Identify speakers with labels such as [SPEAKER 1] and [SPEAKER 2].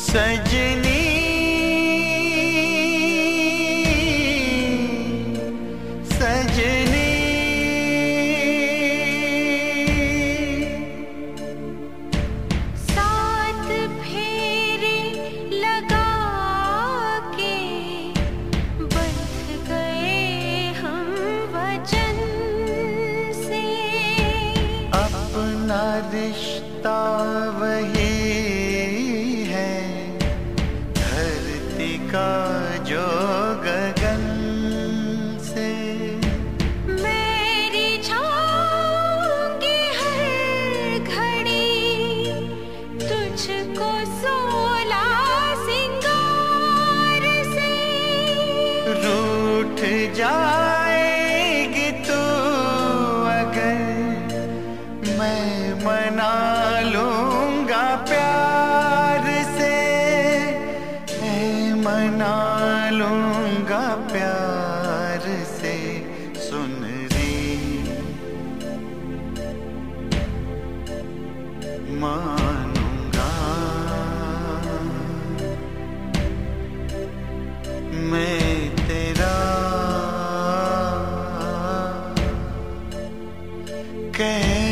[SPEAKER 1] सजनी सजनी
[SPEAKER 2] साथ फेरे लगा के बंध गए हम वचन से।
[SPEAKER 1] अपना रिश्ता वही का जो गगन से।
[SPEAKER 2] मेरी छाऊंगी हर घड़ी तुझको सोला सिंगार से।
[SPEAKER 1] रूठ जाएगी तू अगर मैं मना लूंगा प्यार से। मना लूंगा प्यार से। सुन री मानूंगा मैं तेरा कह